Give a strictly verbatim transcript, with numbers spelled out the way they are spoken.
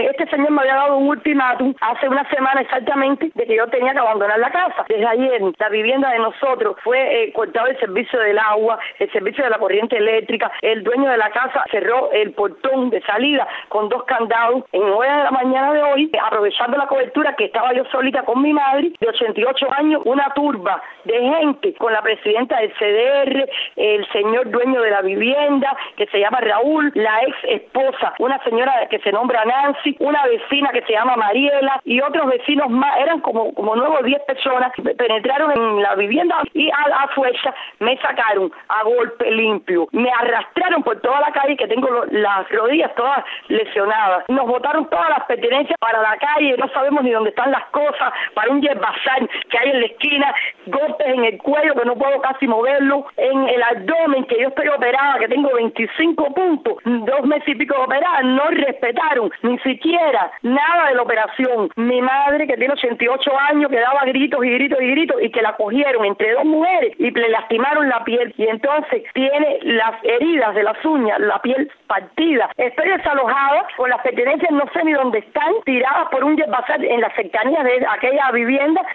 Este señor me había dado un ultimátum hace una semana exactamente de que yo tenía que abandonar la casa. Desde ayer la vivienda de nosotros fue eh, cortado el servicio del agua, el servicio de la corriente eléctrica. El dueño de la casa cerró el portón de salida con dos candados. En hora de la mañana de hoy, aprovechando la cobertura que estaba yo solita con mi madre de ochenta y ocho años, una turba de gente con la presidenta del C D R, el señor dueño de la vivienda que se llama Raúl, la ex esposa, una señora que se nombra Nancy, una vecina que se llama Mariela y otros vecinos más. Eran como como nueve o diez personas que penetraron en la vivienda y a, a fuerza me sacaron a golpe limpio, me arrastraron por toda la calle, que tengo lo, las rodillas todas lesionadas, nos botaron todas las pertenencias para la calle, no sabemos ni dónde están las cosas, para un yerbazal que hay en la esquina, golpes en el cuello que no puedo casi moverlo, en el abdomen que yo estoy operada, que tengo veinticinco puntos, dos meses y pico de operada, no respetaron ni siquiera nada de la operación. Mi madre, que tiene ochenta y ocho años, que daba gritos y gritos y gritos, y que la cogieron entre dos mujeres y le lastimaron la piel, y entonces tiene las heridas de las uñas, la piel partida. Estoy desalojada, con las pertenencias no sé ni dónde están, tiradas por un yerbazal en las cercanías de aquella vivienda.